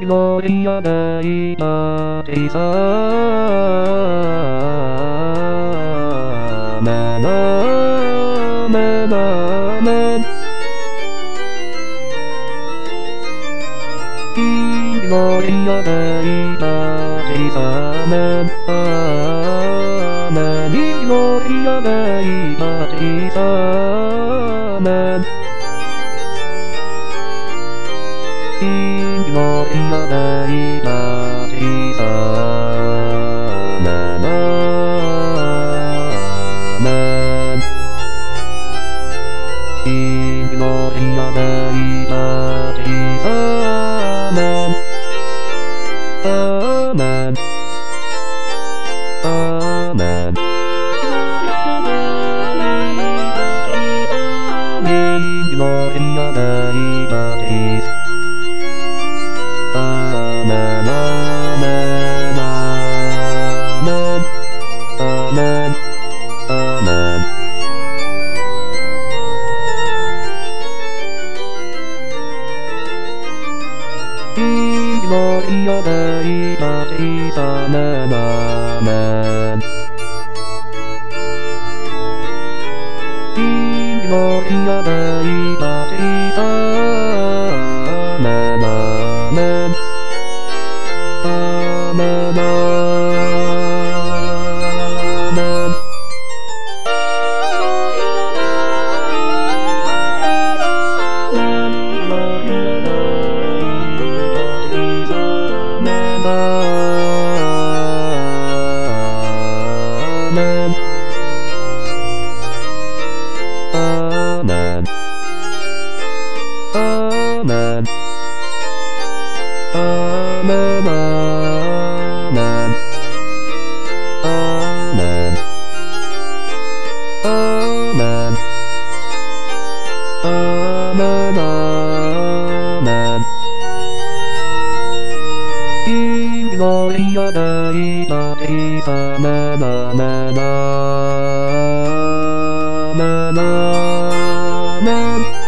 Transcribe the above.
gloria Dei Patris. Amen, amen, amen. In gloria Dei Patris. Amen, amen. In gloria Dei Patris. Amen. In gloria Dei Patris. Amen, amen. In gloria Dei Patris. Amen, amen, amen. In gloria Dei Patris. Amen, amen, amen, amen, amen. In gloria Dei Patris. Amen, amen. In gloria Dei Patris. Amen, amen. Amen, amen. Amen, amen, amen, amen, amen, amen, amen, amen. In gloria Dei Patris. Amen, amen, amen, amen.